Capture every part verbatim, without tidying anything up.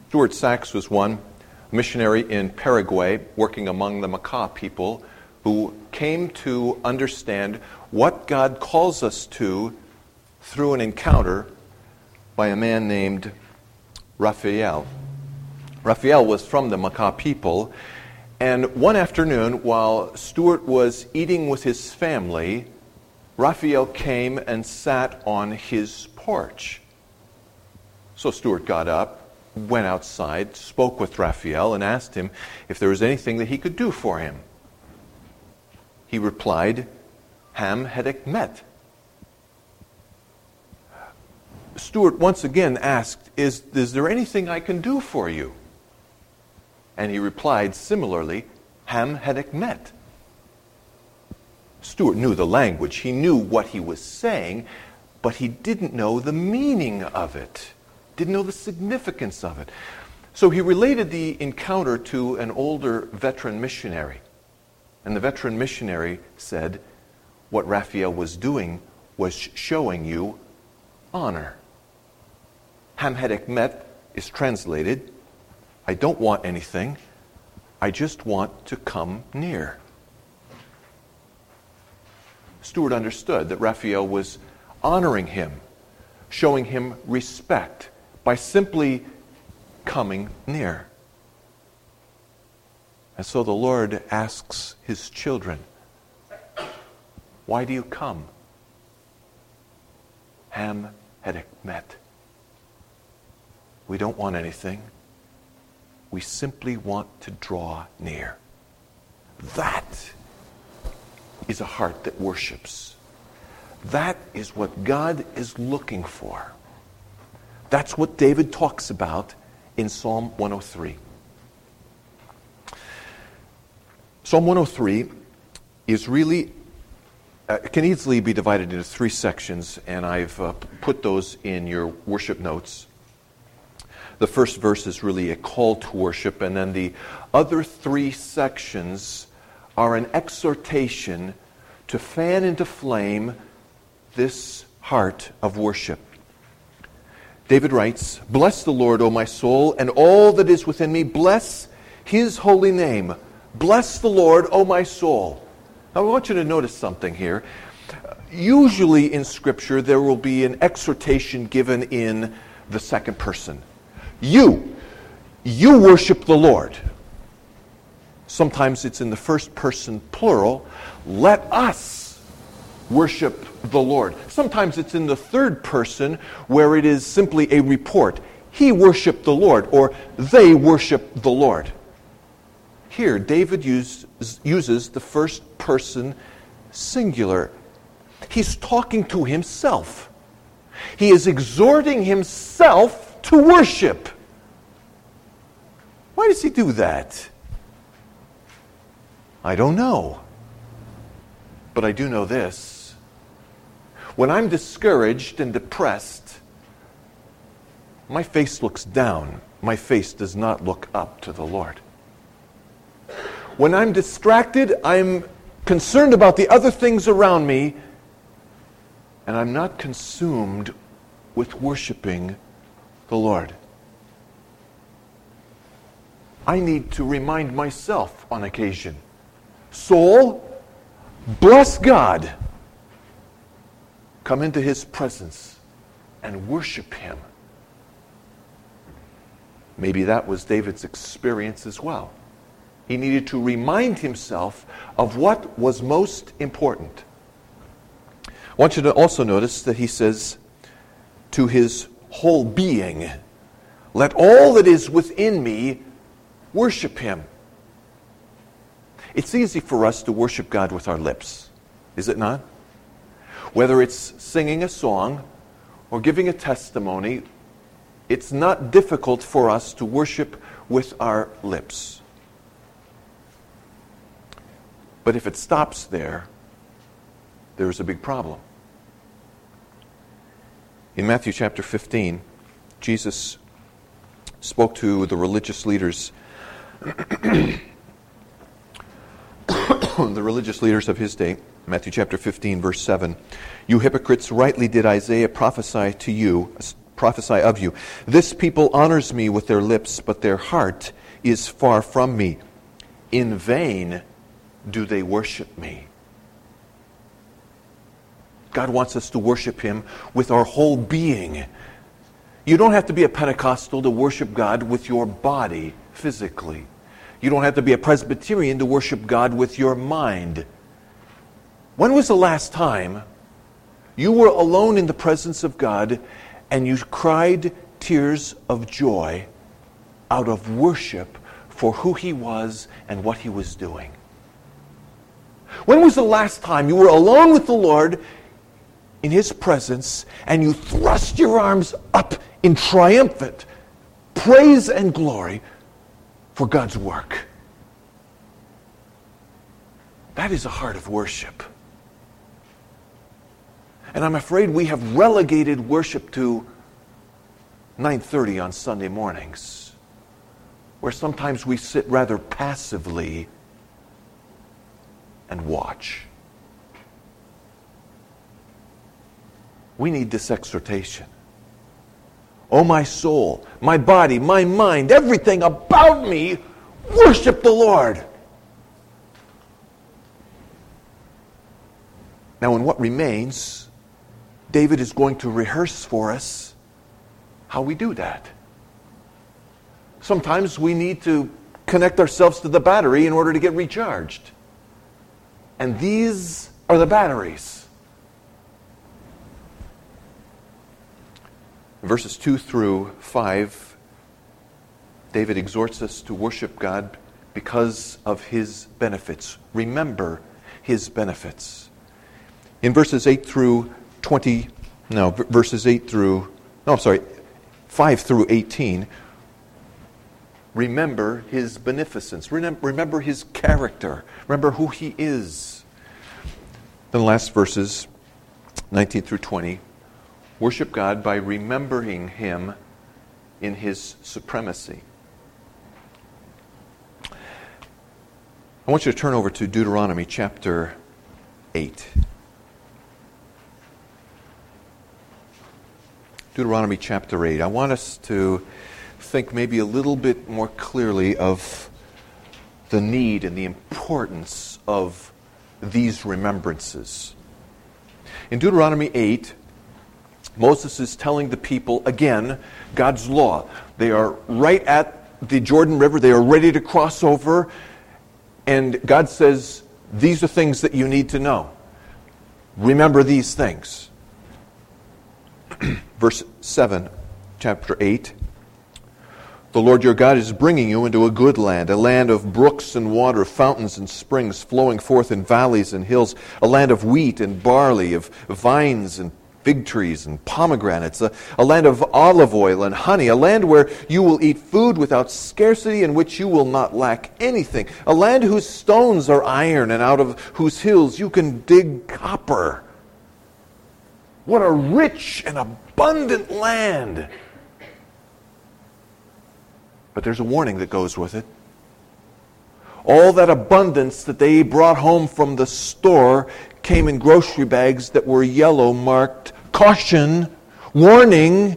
Stuart Sachs was one missionary in Paraguay working among the Makah people who came to understand what God calls us to through an encounter by a man named Raphael. Raphael was from the Makah people, and one afternoon while Stuart was eating with his family, Raphael came and sat on his porch. So Stuart got up, went outside, spoke with Raphael, and asked him if there was anything that he could do for him. He replied, Ham hedek met. Stuart once again asked, is, is there anything I can do for you? And he replied similarly, Ham hedek met. Stuart knew the language. He knew what he was saying, but he didn't know the meaning of it. Didn't know the significance of it. So he related the encounter to an older veteran missionary. And the veteran missionary said, what Raphael was doing was showing you honor. Ham hedek met is translated, I don't want anything, I just want to come near. Stuart understood that Raphael was honoring him, showing him respect, by simply coming near. And so the Lord asks his children, why do you come? Ham hedek met. We don't want anything. We simply want to draw near. That is a heart that worships. That is what God is looking for. That's what David talks about in Psalm one oh three. Psalm one oh three is really, uh, can easily be divided into three sections, and I've uh, put those in your worship notes. The first verse is really a call to worship, and then the other three sections are an exhortation to fan into flame this heart of worship. David writes, bless the Lord, O my soul, and all that is within me. Bless his holy name. Bless the Lord, O my soul. Now I want you to notice something here. Usually in Scripture there will be an exhortation given in the second person. You, you worship the Lord. Sometimes it's in the first person plural. Let us worship the Lord. Sometimes it's in the third person where it is simply a report. He worshiped the Lord, or they worship the Lord. Here, David use, uses the first person singular. He's talking to himself. He is exhorting himself to worship. Why does he do that? I don't know. But I do know this. When I'm discouraged and depressed, my face looks down. My face does not look up to the Lord. When I'm distracted, I'm concerned about the other things around me, and I'm not consumed with worshiping the Lord. I need to remind myself on occasion, soul, bless God. Come into his presence and worship him. Maybe that was David's experience as well. He needed to remind himself of what was most important. I want you to also notice that he says, to his whole being, let all that is within me worship him. It's easy for us to worship God with our lips, is it not? Whether it's singing a song or giving a testimony, it's not difficult for us to worship with our lips. But if it stops there, there's a big problem. In Matthew chapter fifteen, Jesus spoke to the religious leaders, the religious leaders of his day. Matthew chapter fifteen, verse seven. You hypocrites, rightly did Isaiah prophesy to you, prophesy of you. This people honors me with their lips, but their heart is far from me. In vain do they worship me. God wants us to worship Him with our whole being. You don't have to be a Pentecostal to worship God with your body physically. You don't have to be a Presbyterian to worship God with your mind. When was the last time you were alone in the presence of God and you cried tears of joy out of worship for who He was and what He was doing? When was the last time you were alone with the Lord in His presence and you thrust your arms up in triumphant praise and glory for God's work? That is a heart of worship. And I'm afraid we have relegated worship to nine thirty on Sunday mornings, where sometimes we sit rather passively and watch. We need this exhortation. Oh, my soul, my body, my mind, everything about me, worship the Lord. Now, in what remains, David is going to rehearse for us how we do that. Sometimes we need to connect ourselves to the battery in order to get recharged. And these are the batteries. Verses two through five, David exhorts us to worship God because of His benefits. Remember His benefits. In verses eight through twenty, no, verses eight through, no, I'm sorry, five through eighteen, remember His beneficence. Remember His character. Remember who He is. Then the last verses, nineteen through twenty, worship God by remembering Him in His supremacy. I want you to turn over to Deuteronomy chapter eight. Deuteronomy chapter eight. I want us to think maybe a little bit more clearly of the need and the importance of these remembrances. In Deuteronomy eight, Moses is telling the people, again, God's law. They are right at the Jordan River. They are ready to cross over. And God says, these are things that you need to know. Remember these things. Verse seven, chapter eight. The Lord your God is bringing you into a good land, a land of brooks and water, fountains and springs flowing forth in valleys and hills, a land of wheat and barley, of vines and fig trees and pomegranates, a, a land of olive oil and honey, a land where you will eat food without scarcity, in which you will not lack anything, a land whose stones are iron and out of whose hills you can dig copper. What a rich and abundant land! But there's a warning that goes with it. All that abundance that they brought home from the store came in grocery bags that were yellow marked, caution, warning.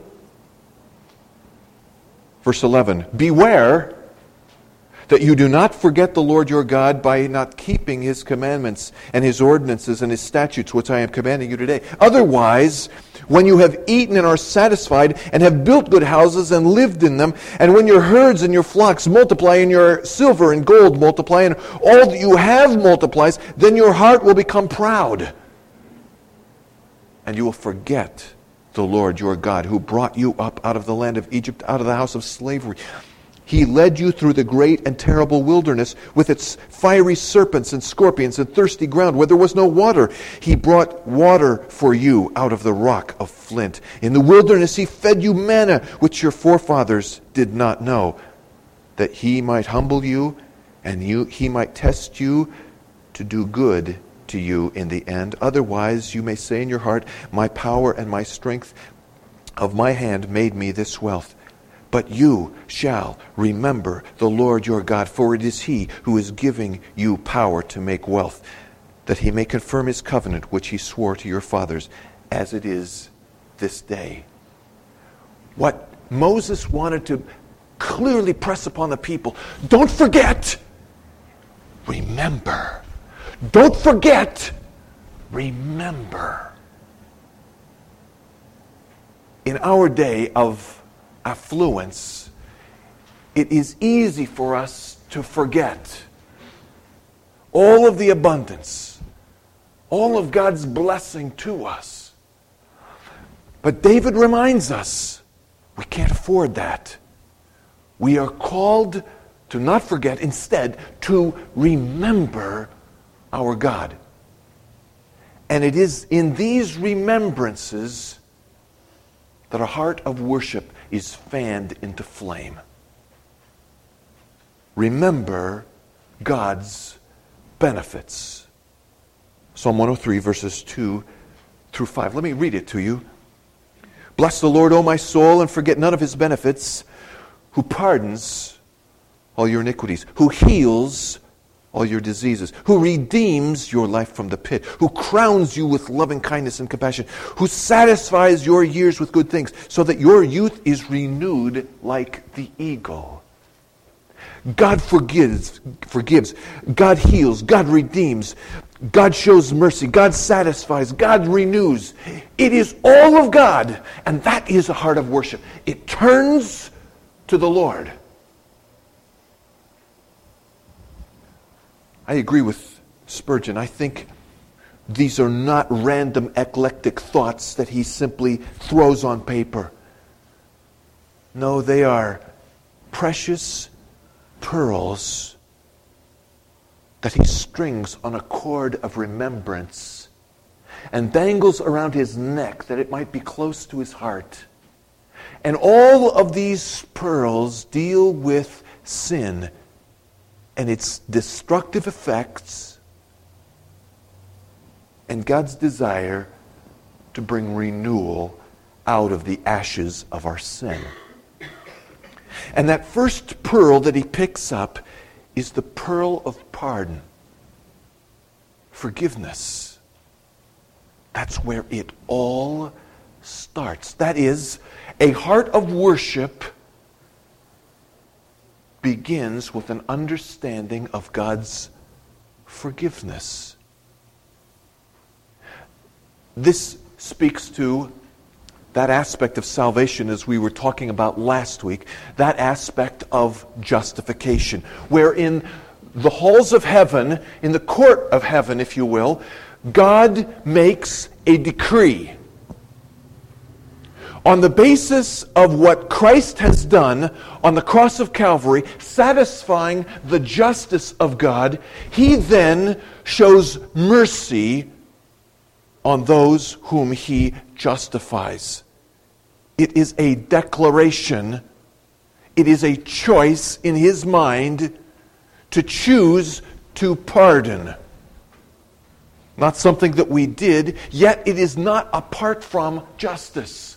Verse eleven, beware that you do not forget the Lord your God by not keeping His commandments and His ordinances and His statutes, which I am commanding you today. Otherwise, when you have eaten and are satisfied and have built good houses and lived in them, and when your herds and your flocks multiply and your silver and gold multiply and all that you have multiplies, then your heart will become proud. And you will forget the Lord your God, who brought you up out of the land of Egypt, out of the house of slavery. He led you through the great and terrible wilderness with its fiery serpents and scorpions and thirsty ground where there was no water. He brought water for you out of the rock of flint. In the wilderness He fed you manna, which your forefathers did not know, that He might humble you and you, He might test you to do good to you in the end. Otherwise you may say in your heart, my power and my strength of my hand made me this wealth. But you shall remember the Lord your God, for it is He who is giving you power to make wealth, that He may confirm His covenant which He swore to your fathers, as it is this day. what Moses wanted to clearly press upon the people. Don't forget. Remember. Don't forget. Remember. In our day of affluence, it is easy for us to forget all of the abundance, all of God's blessing to us. But David reminds us, we can't afford that. We are called to not forget, instead, to remember our God. And it is in these remembrances that a heart of worship is fanned into flame. Remember God's benefits. Psalm one oh three, verses two through five. Let me read it to you. Bless the Lord, O my soul, and forget none of his benefits, who pardons all your iniquities, who heals all your diseases, who redeems your life from the pit, who crowns you with loving kindness and compassion, who satisfies your years with good things, so that your youth is renewed like the eagle. God forgives, forgives, God heals, God redeems, God shows mercy, God satisfies, God renews. It is all of God, and that is a heart of worship. It turns to the Lord. I agree with Spurgeon. I think these are not random eclectic thoughts that he simply throws on paper. No, they are precious pearls that he strings on a cord of remembrance and dangles around his neck that it might be close to his heart. And all of these pearls deal with sin and its destructive effects and God's desire to bring renewal out of the ashes of our sin. And that first pearl that he picks up is the pearl of pardon. Forgiveness. That's where it all starts. That is, a heart of worship begins with an understanding of God's forgiveness. This speaks to that aspect of salvation as we were talking about last week, that aspect of justification, where in the halls of heaven, in the court of heaven, if you will, God makes a decree. On the basis of what Christ has done on the cross of Calvary, satisfying the justice of God, he then shows mercy on those whom he justifies. It is a declaration, it is a choice in his mind to choose to pardon. Not something that we did, yet it is not apart from justice.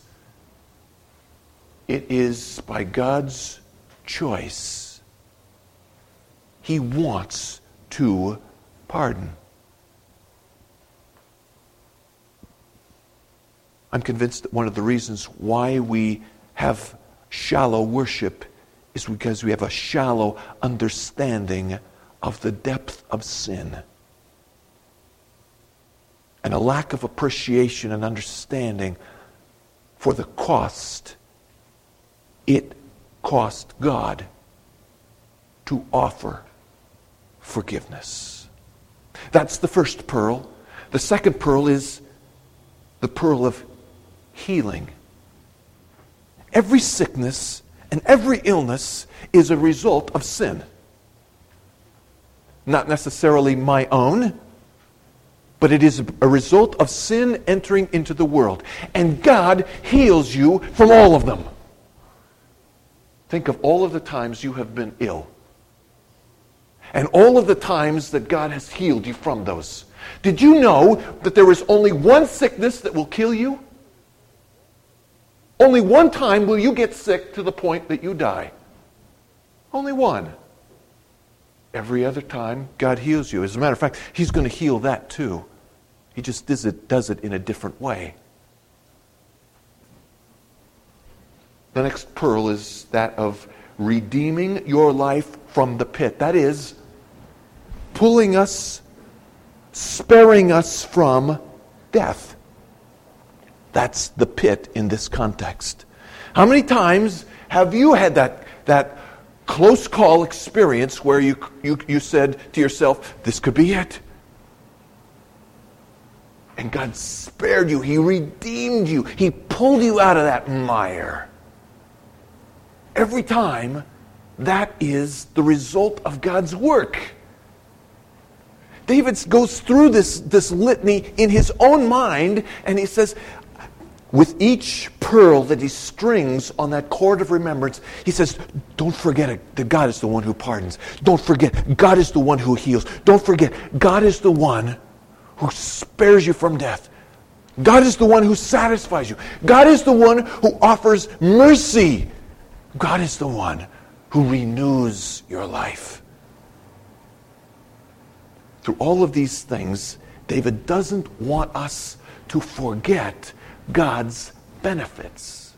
It is by God's choice. He wants to pardon. I'm convinced that one of the reasons why we have shallow worship is because we have a shallow understanding of the depth of sin. And a lack of appreciation and understanding for the cost it cost God to offer forgiveness. That's the first pearl. The second pearl is the pearl of healing. Every sickness and every illness is a result of sin. Not necessarily my own, but it is a result of sin entering into the world. And God heals you from all of them. Think of all of the times you have been ill. And all of the times that God has healed you from those. Did you know that there is only one sickness that will kill you? Only one time will you get sick to the point that you die. Only one. Every other time, God heals you. As a matter of fact, He's going to heal that too. He just does it, does it in a different way. The next pearl is that of redeeming your life from the pit. That is, pulling us, sparing us from death. That's the pit in this context. How many times have you had that, that close call experience where you, you, you said to yourself, this could be it? And God spared you. He redeemed you. He pulled you out of that mire. Every time, that is the result of God's work. David goes through this, this litany in his own mind, and he says, with each pearl that he strings on that cord of remembrance, he says, don't forget it, that God is the one who pardons. Don't forget, God is the one who heals. Don't forget, God is the one who spares you from death. God is the one who satisfies you. God is the one who offers mercy. God is the one who renews your life. Through all of these things, David doesn't want us to forget God's benefits.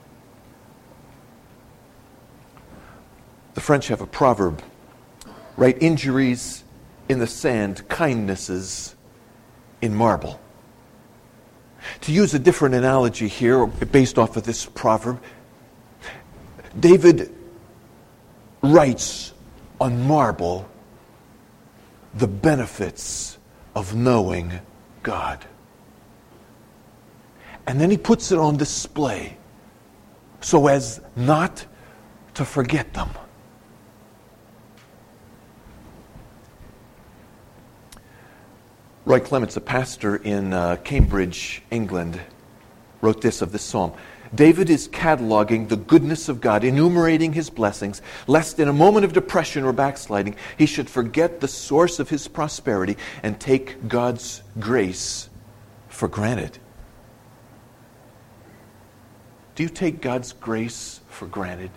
The French have a proverb, write injuries in the sand, kindnesses in marble. To use a different analogy here, based off of this proverb, David writes on marble the benefits of knowing God. And then he puts it on display so as not to forget them. Roy Clements, a pastor in uh, Cambridge, England, wrote this of this psalm. David is cataloging the goodness of God, enumerating his blessings, lest in a moment of depression or backsliding, he should forget the source of his prosperity and take God's grace for granted. Do you take God's grace for granted?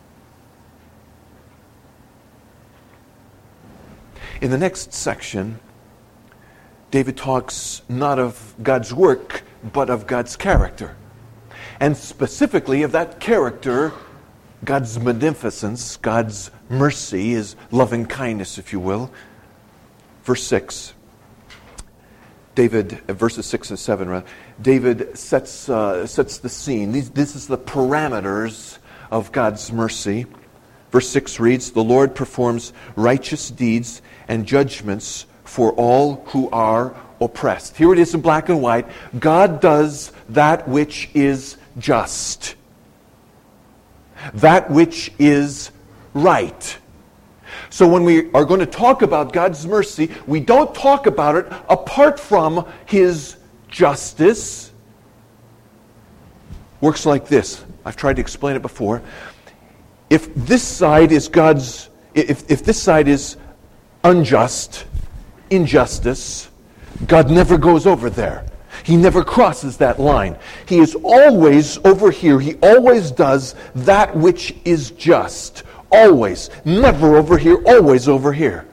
In the next section, David talks not of God's work, but of God's character. And specifically of that character, God's magnificence, God's mercy, His loving kindness, if you will. Verse six. David, verses six and seven, rather, David sets uh, sets the scene. These, this is the parameters of God's mercy. Verse six reads, the Lord performs righteous deeds and judgments for all who are oppressed. Here it is in black and white. God does that which is just. That which is right. So when we are going to talk about God's mercy, we don't talk about it apart from His justice. Works like this. I've tried to explain it before. If this side is God's, if, if this side is unjust, injustice, God never goes over there. He never crosses that line. He is always over here. He always does that which is just. Always. Never over here, always over here.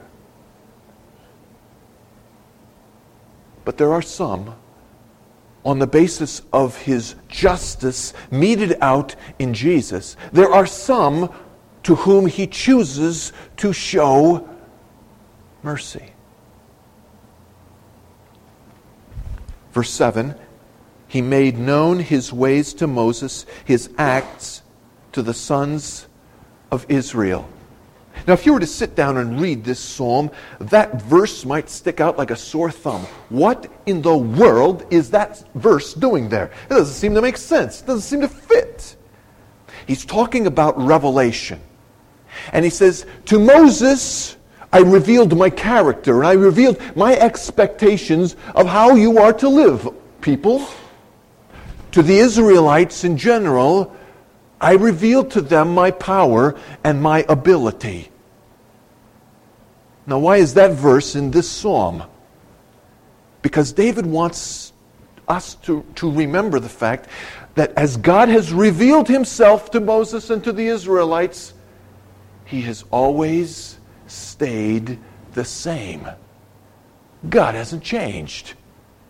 But there are some, on the basis of His justice meted out in Jesus, there are some to whom He chooses to show mercy. Verse seven, He made known His ways to Moses, His acts to the sons of Israel. Now, if you were to sit down and read this psalm, that verse might stick out like a sore thumb. What in the world is that verse doing there? It doesn't seem to make sense. It doesn't seem to fit. He's talking about revelation. And he says, to Moses, I revealed my character, and I revealed my expectations of how you are to live, people. To the Israelites in general, I revealed to them my power and my ability. Now, why is that verse in this psalm? Because David wants us to, to remember the fact that as God has revealed Himself to Moses and to the Israelites, He has always stayed the same. God hasn't changed.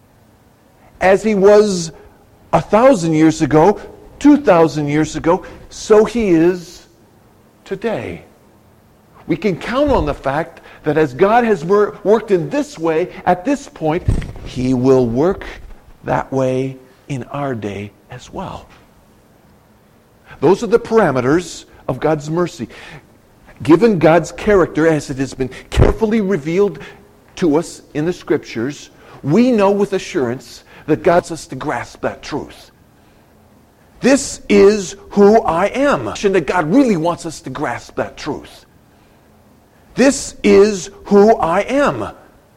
As He was a thousand years ago, two thousand years ago, so he is today. We can count on the fact that as God has wor- worked in this way at this point, he will work that way in our day as well. Those are the parameters of God's mercy. Given God's character as it has been carefully revealed to us in the Scriptures, we know with assurance that God wants us to grasp that truth. This is who I am. And that God really wants us to grasp that truth. This is who I am.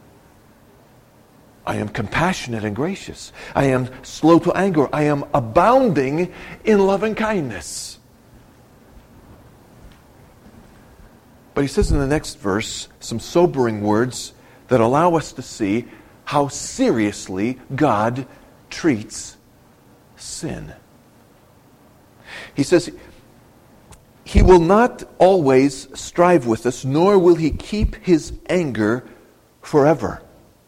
I am compassionate and gracious. I am slow to anger. I am abounding in love and kindness. But he says in the next verse some sobering words that allow us to see how seriously God treats sin. He says, he will not always strive with us, nor will he keep his anger forever.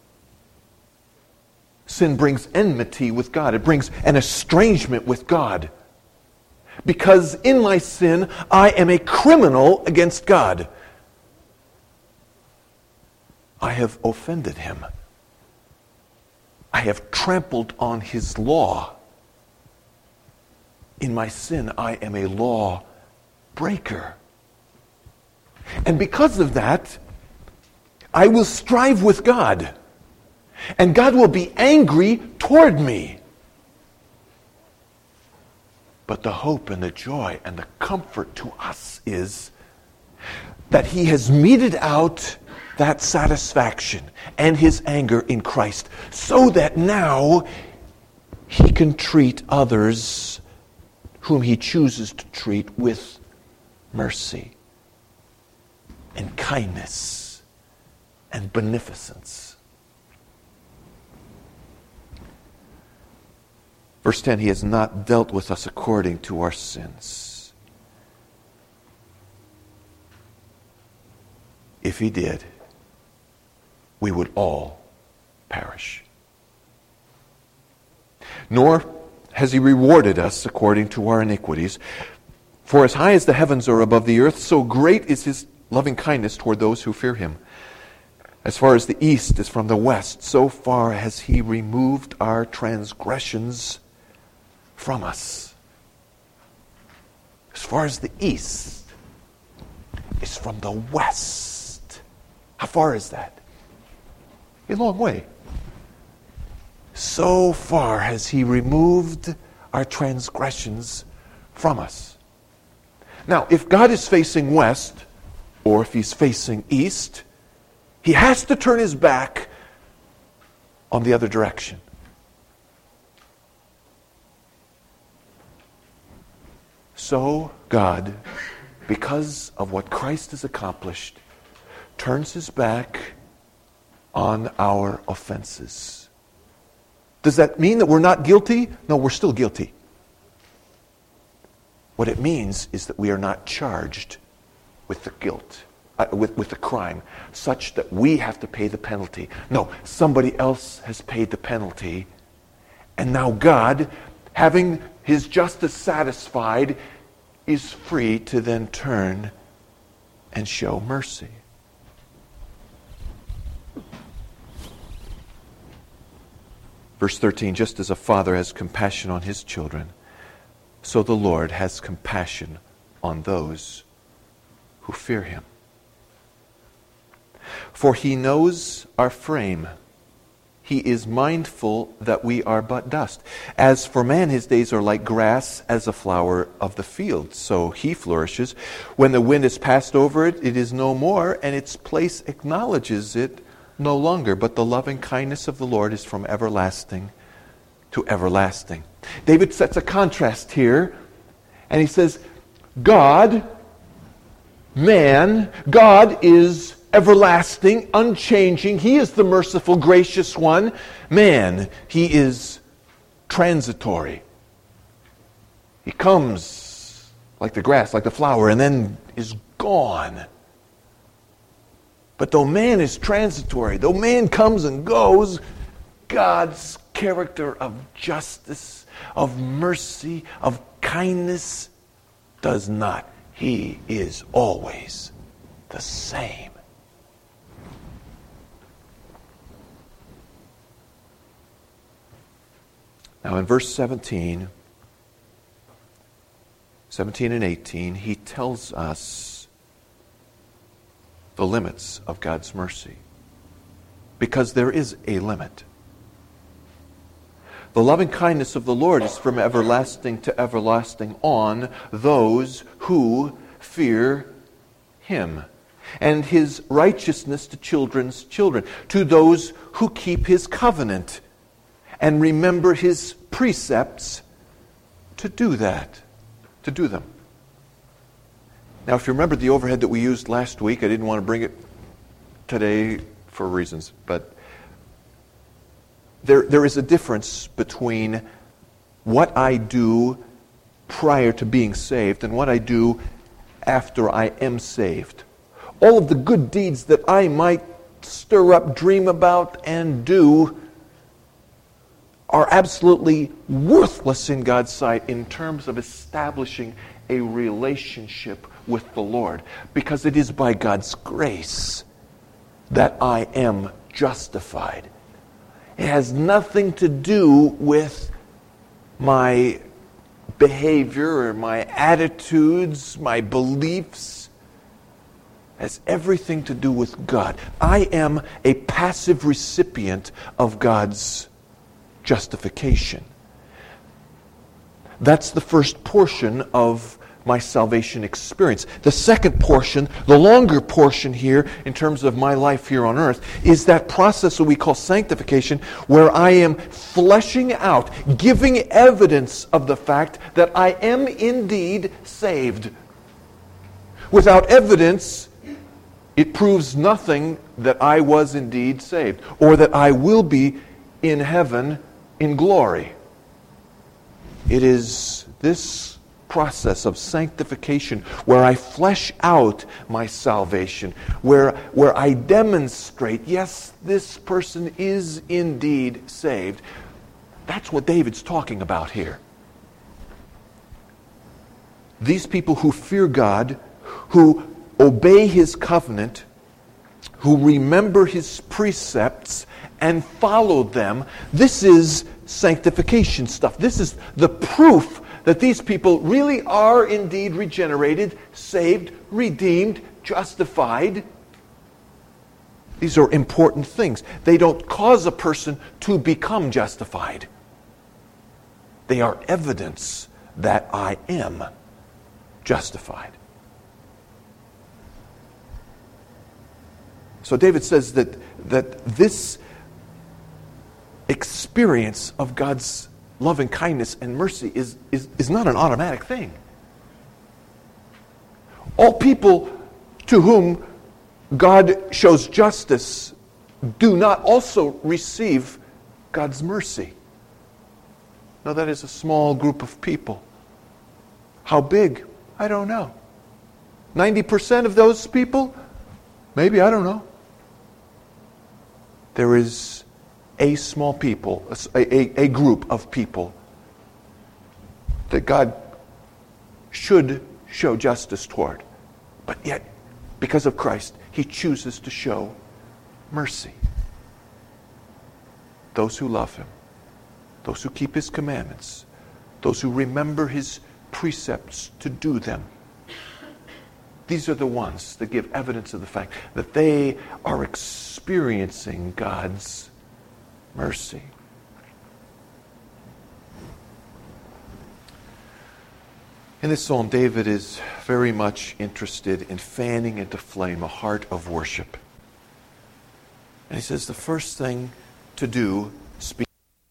Sin brings enmity with God. It brings an estrangement with God. Because in my sin, I am a criminal against God. I have offended him. I have trampled on his law. In my sin, I am a law breaker. And because of that, I will strive with God. And God will be angry toward me. But the hope and the joy and the comfort to us is that he has meted out that satisfaction and his anger in Christ, so that now he can treat others whom he chooses to treat with mercy and kindness and beneficence. Verse ten, he has not dealt with us according to our sins. If he did, we would all perish. Nor has he rewarded us according to our iniquities. For as high as the heavens are above the earth, so great is his loving kindness toward those who fear him. As far as the east is from the west, so far has he removed our transgressions from us. As far as the east is from the west. How far is that? A long way. So far has he removed our transgressions from us. Now, if God is facing west, or if he's facing east, he has to turn his back on the other direction. So God, because of what Christ has accomplished, turns his back on our offenses. Does that mean that we're not guilty? No, we're still guilty. What it means is that we are not charged with the guilt, uh, with, with the crime, such that we have to pay the penalty. No, somebody else has paid the penalty. And now God, having his justice satisfied, is free to then turn and show mercy. Verse thirteen, just as a father has compassion on his children, so the Lord has compassion on those who fear him. For he knows our frame. He is mindful that we are but dust. As for man, his days are like grass, as a flower of the field. So he flourishes. When the wind has passed over it, it is no more, and its place acknowledges it no longer. But the loving kindness of the Lord is from everlasting to everlasting. David sets a contrast here, and he says, God, man, God is everlasting, unchanging. He is the merciful, gracious one. Man, he is transitory. He comes like the grass, like the flower, and then is gone. But though man is transitory, though man comes and goes, God's character of justice, of mercy, of kindness does not. He is always the same. Now in verse seventeen, seventeen and eighteen, he tells us the limits of God's mercy. Because there is a limit. The loving kindness of the Lord is from everlasting to everlasting on those who fear Him, and His righteousness to children's children, to those who keep His covenant and remember His precepts to do that, to do them. Now, if you remember the overhead that we used last week, I didn't want to bring it today for reasons, but There, there is a difference between what I do prior to being saved and what I do after I am saved. All of the good deeds that I might stir up, dream about, and do are absolutely worthless in God's sight in terms of establishing a relationship with the Lord, because it is by God's grace that I am justified. It has nothing to do with my behavior or my attitudes, my beliefs. It has everything to do with God. I am a passive recipient of God's justification. That's the first portion of my salvation experience. The second portion, the longer portion here in terms of my life here on earth, is that process that we call sanctification, where I am fleshing out, giving evidence of the fact that I am indeed saved. Without evidence, it proves nothing that I was indeed saved, or that I will be in heaven in glory. It is this process of sanctification where I flesh out my salvation, where, where I demonstrate, yes, this person is indeed saved. That's what David's talking about here. These people who fear God, who obey His covenant, who remember His precepts and follow them, this is sanctification stuff. This is the proof that these people really are indeed regenerated, saved, redeemed, justified. These are important things. They don't cause a person to become justified. They are evidence that I am justified. So David says that, that this experience of God's loving kindness and mercy is, is, is not an automatic thing. All people to whom God shows justice do not also receive God's mercy. No, that is a small group of people. How big? I don't know. ninety percent of those people? Maybe, I don't know. There is a small people, a, a, a group of people that God should show justice toward. But yet, because of Christ, He chooses to show mercy. Those who love Him, those who keep His commandments, those who remember His precepts to do them. These are the ones that give evidence of the fact that they are experiencing God's mercy. In this psalm, David is very much interested in fanning into flame a heart of worship. And he says the first thing to do, speak.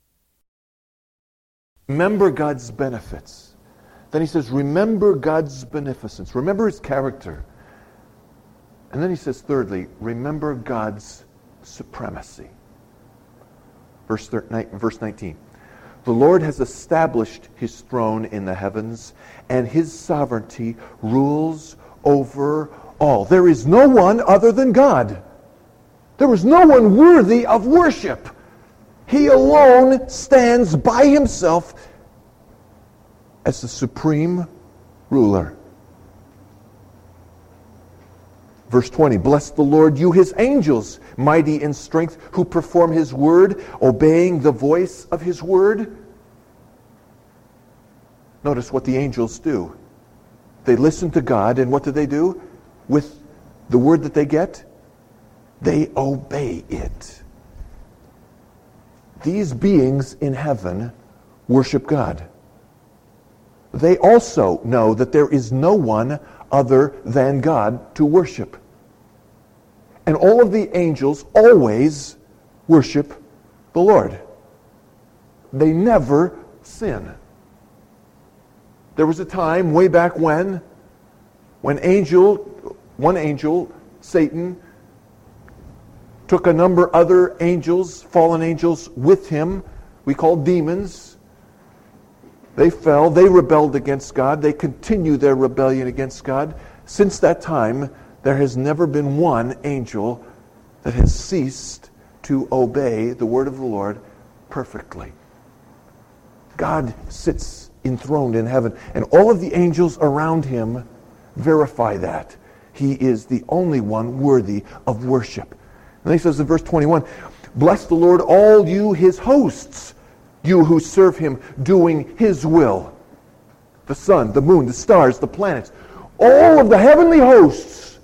Remember God's benefits. Then he says, remember God's beneficence. Remember His character. And then he says, thirdly, remember God's supremacy. Verse nineteen. The Lord has established His throne in the heavens, and His sovereignty rules over all. There is no one other than God. There is no one worthy of worship. He alone stands by Himself as the supreme ruler. Verse twenty, bless the Lord, you his angels, mighty in strength, who perform his word, obeying the voice of his word. Notice what the angels do. They listen to God, and what do they do with the word that they get? They obey it. These beings in heaven worship God. They also know that there is no one other than God to worship. And all of the angels always worship the Lord. They never sin. There was a time way back when, when angel, one angel, Satan, took a number of other angels, fallen angels, with him. We call demons. They fell. They rebelled against God. They continue their rebellion against God. Since that time, there has never been one angel that has ceased to obey the word of the Lord perfectly. God sits enthroned in heaven, and all of the angels around him verify that. He is the only one worthy of worship. And he says in verse twenty-one, bless the Lord, all you his hosts, you who serve him, doing his will. The sun, the moon, the stars, the planets, all of the heavenly hosts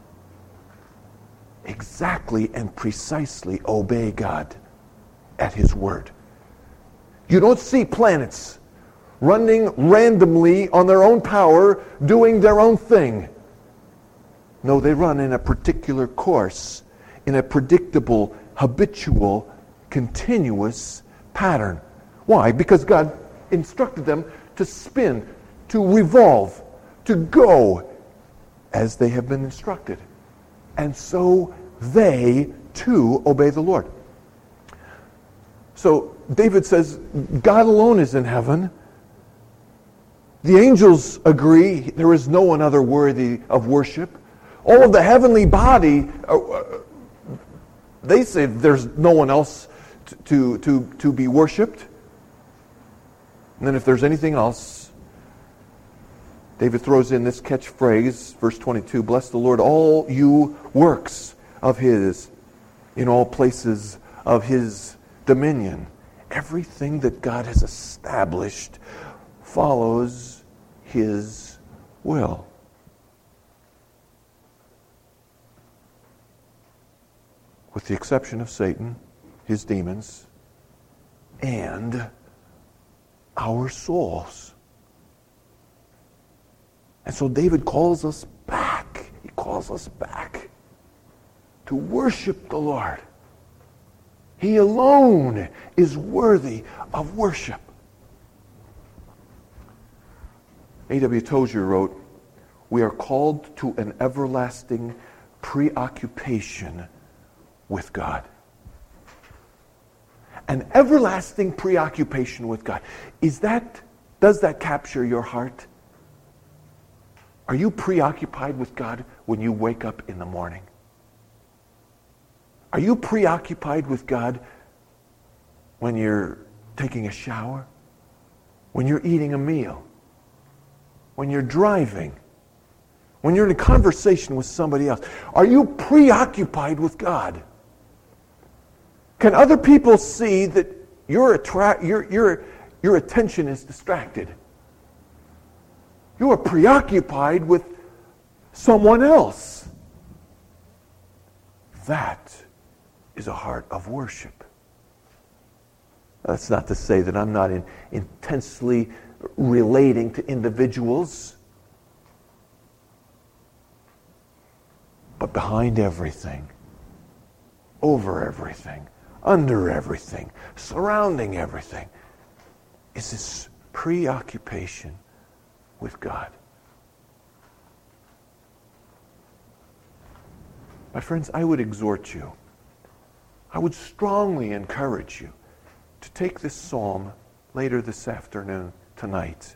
exactly and precisely obey God at his word. You don't see planets running randomly on their own power, doing their own thing. No, they run in a particular course, in a predictable, habitual, continuous pattern. Why? Because God instructed them to spin, to revolve, to go as they have been instructed. And so they too obey the Lord. So David says, God alone is in heaven. The angels agree there is no one other worthy of worship. All of the heavenly body, uh, they say there's no one else to, to, to be worshipped. And then if there's anything else, David throws in this catchphrase, verse twenty-two, bless the Lord, all you works of his, in all places of his dominion. Everything that God has established follows his will. With the exception of Satan, his demons, and our souls. And so David calls us back. He calls us back to worship the Lord. He alone is worthy of worship. A W Tozer wrote, we are called to an everlasting preoccupation with God. An everlasting preoccupation with God. Is that, does that capture your heart? Are you preoccupied with God when you wake up in the morning? Are you preoccupied with God when you're taking a shower? When you're eating a meal? When you're driving? When you're in a conversation with somebody else? Are you preoccupied with God? Can other people see that your, attra- your, your, your attention is distracted? You are preoccupied with someone else. That is a heart of worship. That's not to say that I'm not in, intensely relating to individuals. But behind everything, over everything, under everything, surrounding everything, is this preoccupation with God. My friends, I would exhort you, I would strongly encourage you to take this psalm later this afternoon, tonight.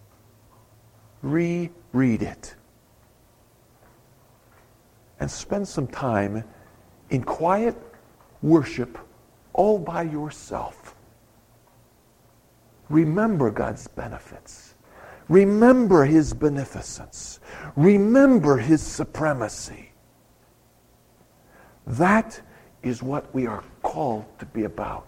Reread it. And spend some time in quiet worship all by yourself. Remember God's benefits. Remember his beneficence. Remember his supremacy. That is what we are called to be about.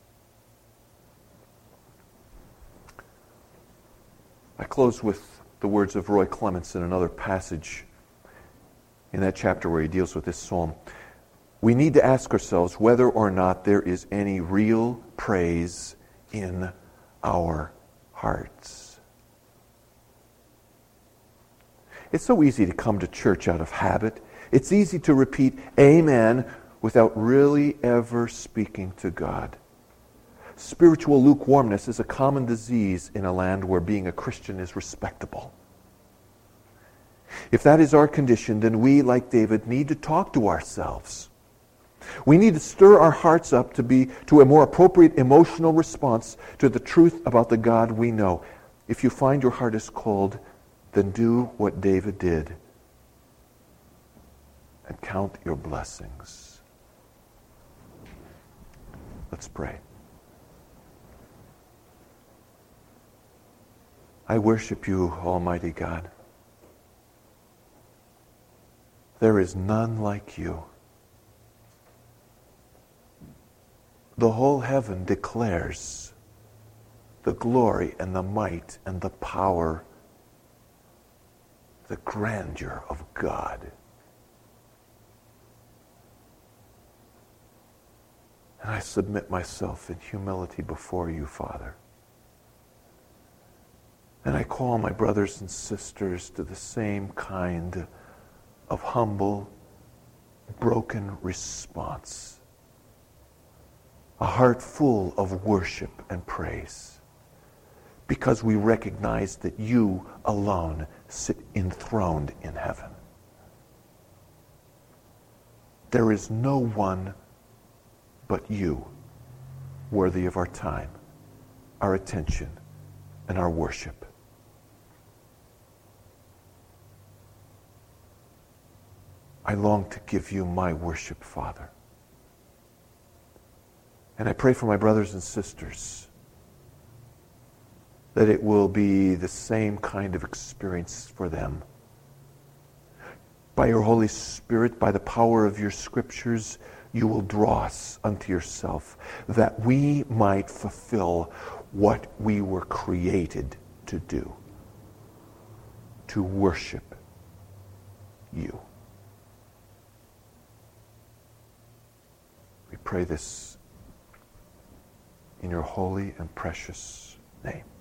I close with the words of Roy Clements in another passage in that chapter where he deals with this psalm. We need to ask ourselves whether or not there is any real praise in our hearts. It's so easy to come to church out of habit. It's easy to repeat amen without really ever speaking to God. Spiritual lukewarmness is a common disease in a land where being a Christian is respectable. If that is our condition, then we, like David, need to talk to ourselves. We need to stir our hearts up to be to a more appropriate emotional response to the truth about the God we know. If you find your heart is cold, then do what David did and count your blessings. Let's pray. I worship you, Almighty God. There is none like you. The whole heaven declares the glory and the might and the power, the grandeur of God. And I submit myself in humility before you, Father. And I call my brothers and sisters to the same kind of humble, broken response. A heart full of worship and praise, because we recognize that you alone sit enthroned in heaven. There is no one but you worthy of our time, our attention, and our worship. I long to give you my worship, Father. And I pray for my brothers and sisters that it will be the same kind of experience for them. By your Holy Spirit, by the power of your Scriptures, you will draw us unto yourself, that we might fulfill what we were created to do, to worship you. We pray this in your holy and precious name.